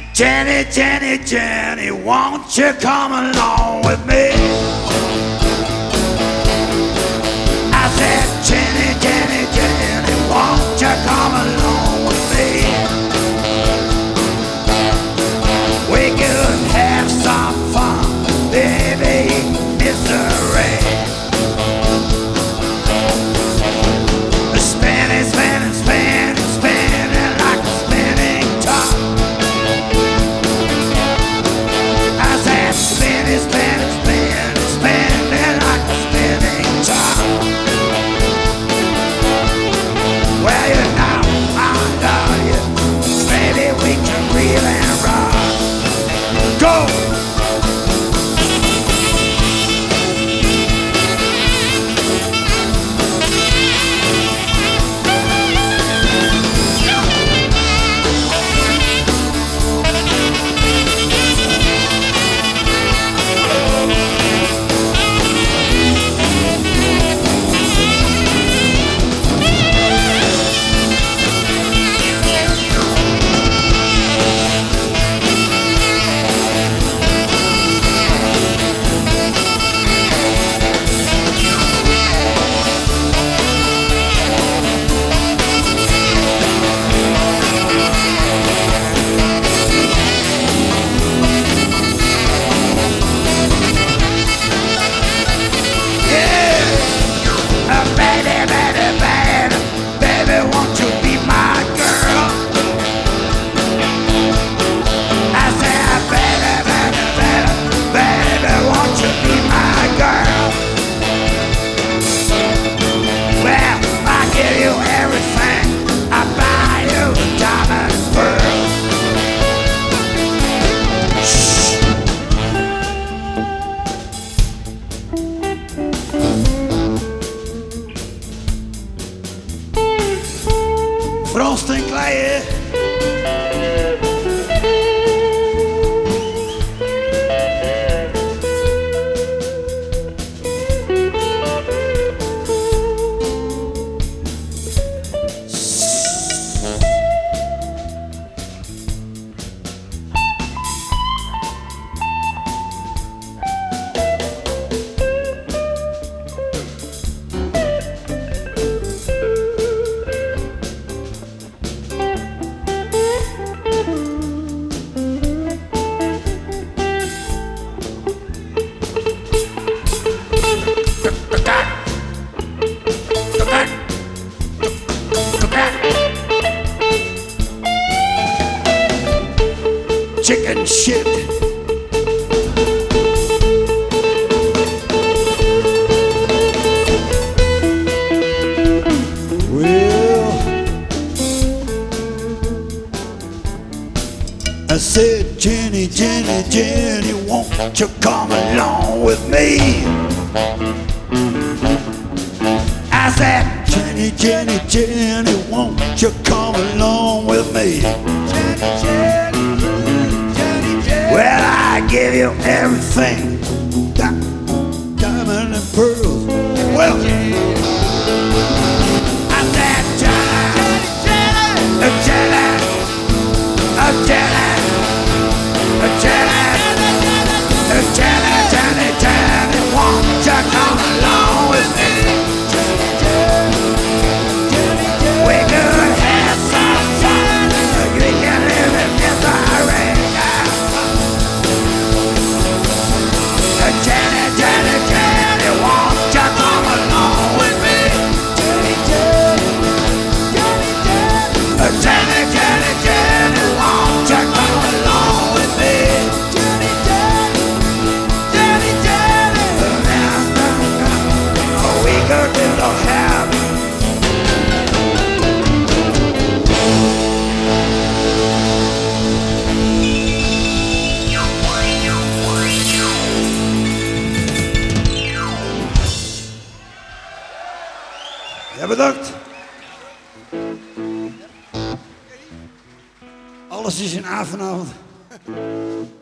Jenny, Jenny, Jenny, won't you come along with me? I said, Jenny, Jenny, Jenny, won't you come along with me? We could have some fun, baby, misery. Spinning, spinning, spinning, spinning like a spinning top. I said, spinning, spinning, spinning, spinning like a spinning top. Well, you know, I love you, baby, we can reel and rock. Go! Frosting kleien. Chicken shit. Well, I said, Jenny, Jenny, Jenny, won't you come along with me? I said, Jenny, Jenny, Jenny, won't you come along with me? Jenny, Jenny. Well, I give you everything, diamond and pearls. Well, I said, Jenny, Jenny, Jenny, Jenny, Jenny, Jenny, won't you come along with me? We could have some fun, we can live in misery. Jenny, Jenny, Jenny, won't you come along with me? Jenny, Jenny, Jenny, Jenny, Jenny, won't you come along with me? Jenny, Jenny, Jenny, we could do the happy. Ja, bedankt. Alles is in A vanavond.